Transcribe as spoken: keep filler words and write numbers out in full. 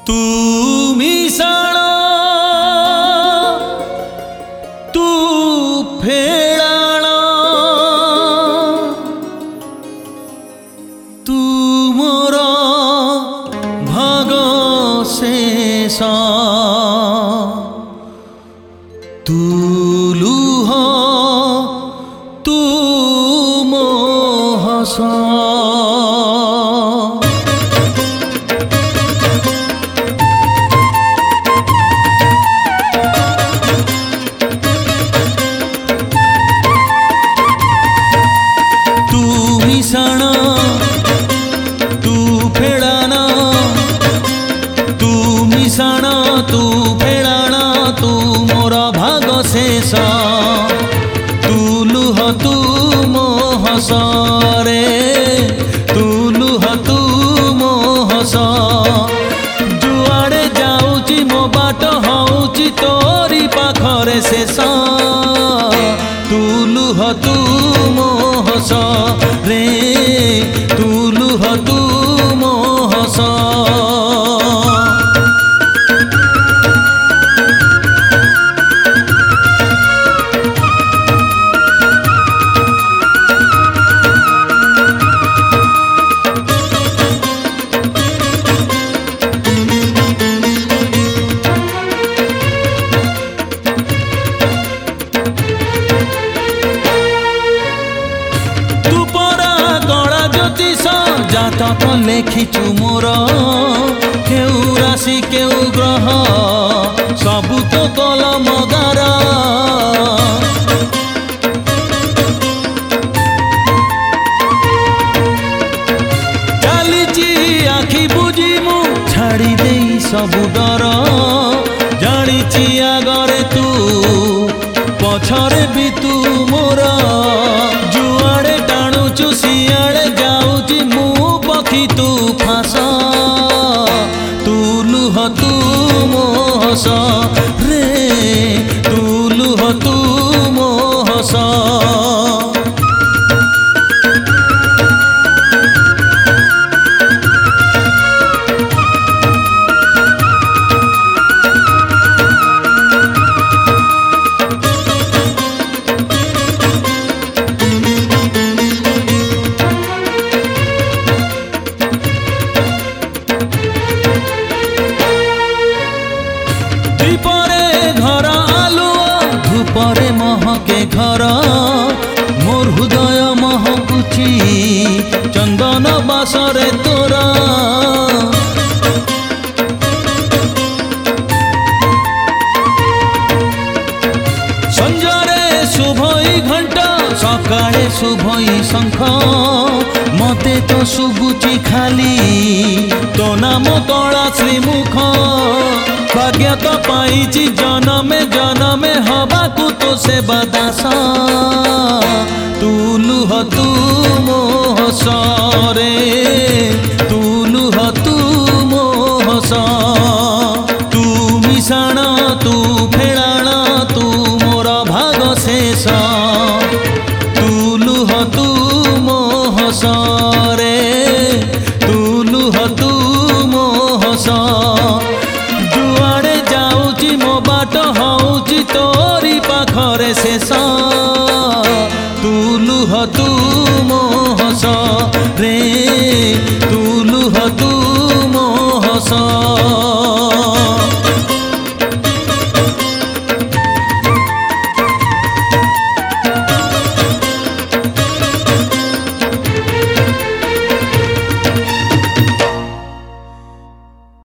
तू मिसाण तू फेड़ाण तू मोर भाग शेष तू लुह तू मो हस मिसाण तू फेड़ाण तू मिसाण तू फेड़ाण तू मोर भाग शेष तू लुह तू मो हस रे तू लुह तू मो हस जुआड़े जाऊची मो बाट हऊची तोरी पाखरे शेष तू लुह तू मो हस रे तू लुह तू मो हस जाता तो लेखिचु मोर केउ राशि केउ ग्रह सबु तो कलम गारा चलीची आखि बुझी मु छाड़ी दे सबु डर जानिची आगरे तू पछरे भी तू मोर जुआड़े टाणुचु सियाड़े जाऊची मु पखी तू फास तू लुह तू मो हस रे तू लुह तू मो हस घर आलुओ धूपरे महके घर मोर हृदय महकुची चंदन बासरे तोरा संजरे शुभई घंटा सकाळे शुभई शंख मते तो शुभुची खाली तो नाम कला श्रीमुख भाग्य तो पाइची जनमे जनमे हवाकू तो से बदास तू लुह तू मो हस रे